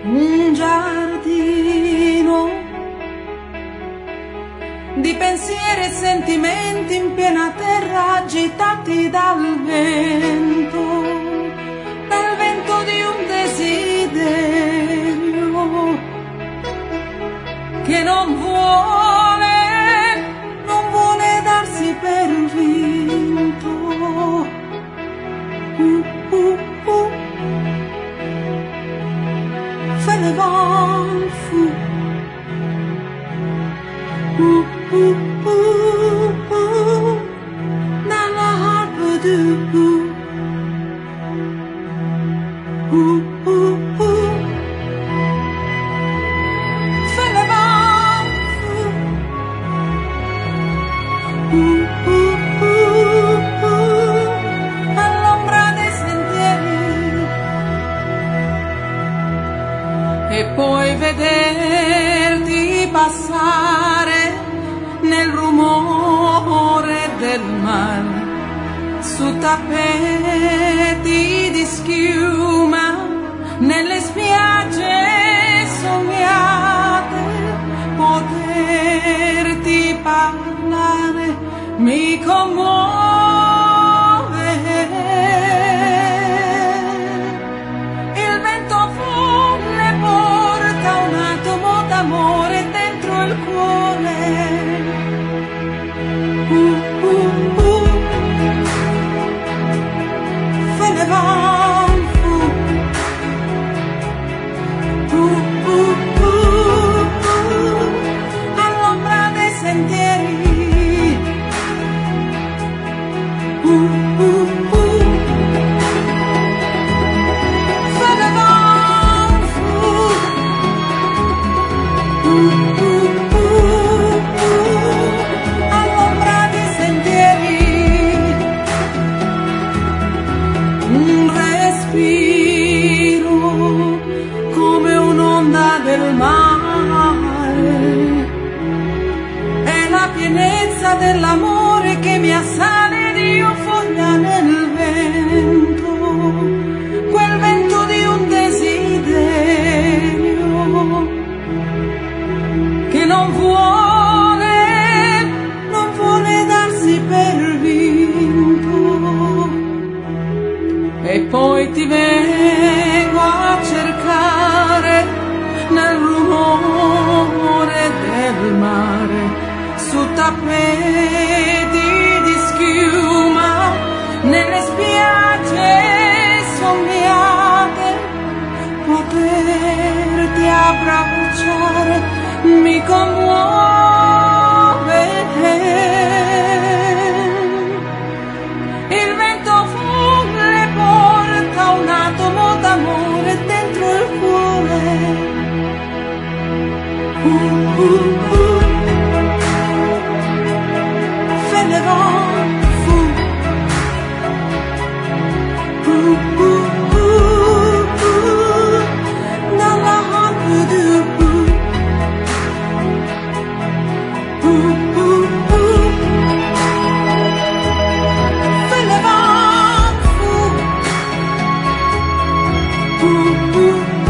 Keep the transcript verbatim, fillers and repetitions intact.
un giardino di pensieri e sentimenti in piena terra agitati dal vento, dal vento di un desiderio che non vuole, non vuole darsi per vinto. Uh, uh, uh. Fait le vent fou. Uh, uh, uh, uh. Dans la harpe du uh. Uh, uh, uh. Fait le vent fou. Uh, uh, uh, uh. All'ombra dei sentieri. E poi vederti passare nel rumore del mare, su tappeti di schiuma, nelle spiagge sognate, poterti parlare mi commuove. Amore dentro il cuore. Uh, uh, uh. Fait le vent fou. Uh, uh, uh, uh. All'ombra dei sentieri. Uh, uh, uh. Fait le vent fou. Uh, uh, uh, uh, all'ombra dei sentieri, un respiro come un'onda del mare, è la pienezza dell'amore che mi assale di euforia nel vento, quel vento di un desiderio che non vuole, non vuole darsi per vinto. E poi ti vengo a cercare nel rumore del mare, su tappeti di schiuma, nelle spiagge sognate, poterti abbracciare mi commuove. Il vento fugne porta un atomo d'amore dentro il cuore. Uh, uh, uh. Fait le vent fou. Uh, uh, uh, uh. Dans la harpe du uh. Uh, uh, uh. Fait le vent fou. Uh, uh, uh.